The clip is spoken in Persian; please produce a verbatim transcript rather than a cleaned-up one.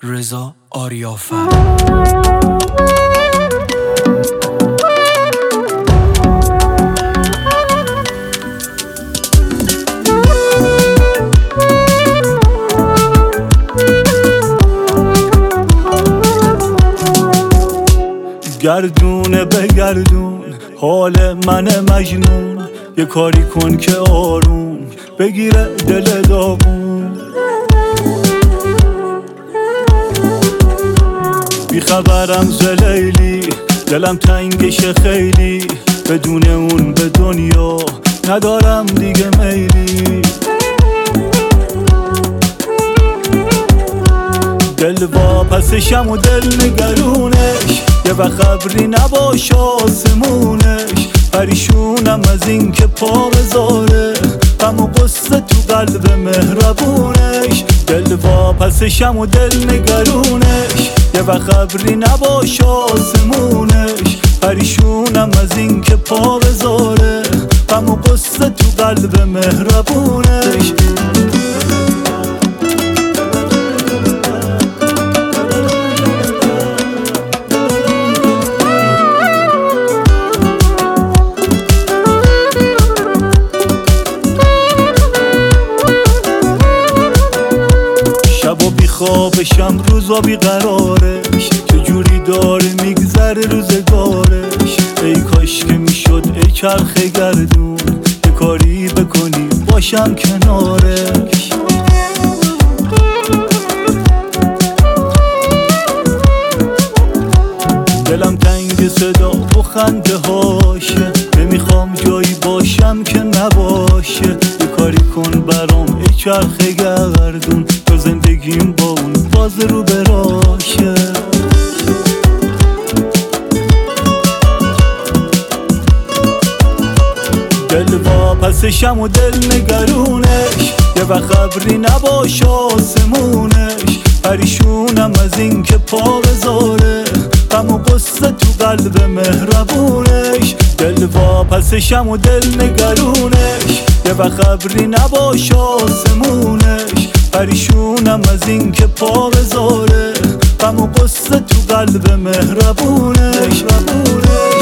رضا آریافر. گردونه به گردون حال من مجنون، یه کاری کن که آروم بگیره دل داغون. بی خبرم ز لیلی، دلم تنگشه خیلی، بدون اون به دنیا ندارم دیگه میلی. دل واپسشم و دل نگرونش، یه وقت خبری نباشه آسمونش. پریشونم از این که پا بذاره غم و قصه تو قلب مهربونش. دل واپسشم و دل نگرونش، یه وقت خبری نباشه آسمونش. پریشونم از این که پا بذاره غم و قصه تو قلب مهربونش. شب و بی خوابشم روزا بی قرارش، چجوری داره میگذره روزگارش. ای کاش که میشد ای چرخ گردون، یه کاری بکنی باشم کنارش. دلم تنگ صدا و خنده هاشه، نمیخوام جایی باشم که نباشه. یه کاری کن برام ای چرخ گردون، تا زندگیم با اون باز رو براشه. دل واپسشم و دل نگرونش، یه وقت خبری نباشه آسمونش. پریشونم از این که پا بذاره غم و قصه تو قلب مهربونش. دل واپسشم و دل نگرونش، یه وقت خبری نباشه آسمونش. پریشونم از این که پا بذاره غم و قصه تو قلب مهربونش.